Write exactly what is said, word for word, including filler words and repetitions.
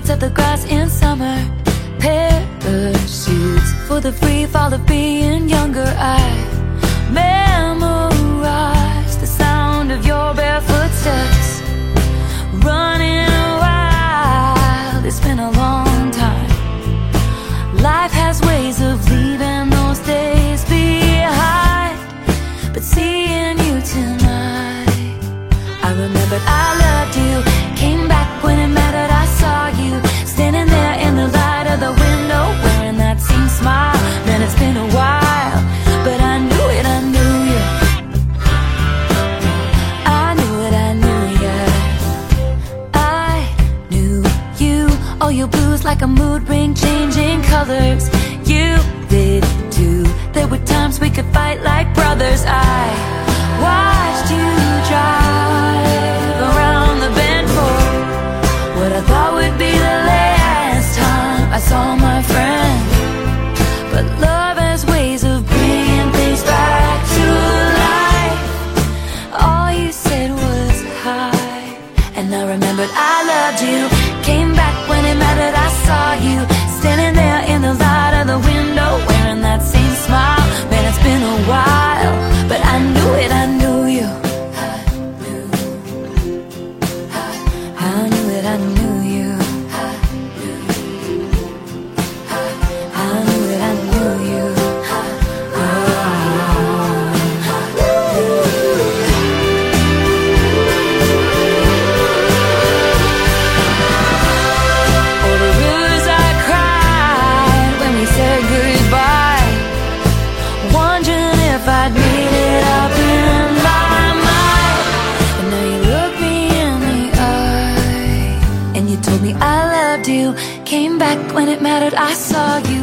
cuts at the grass in summer, parachutes for the free fall of being younger. I memorize the sound of your barefoot steps, running wild. It's been a long time. Life has ways of leaving those days behind, but seeing you tonight, I remembered I loved you. Came back when it mattered, I saw you standing there in the light of the window, wearing that same smile. Man, it's been a while, but I knew it, I knew you. I knew it, I knew you. I knew you. Oh, your blues like a mood ring, changing colors. You did too. There were times we could fight like brothers. I watched you drive around the bend for what I thought would be the last time I saw my friend. But love has ways of bringing things back to life. All you said was hi, and I remembered I loved you. Came back when it mattered, I saw you standing there in the light of the window, wearing that same smile. Man, it's been a while, but I knew it, I knew you. I knew it, I knew you. I knew it, I knew you. Oh, the rivers I cried when we said goodbye, wondering if I'd made it up in my mind. And now you look me in the eye, and you told me I loved you. Came back when it mattered, I saw you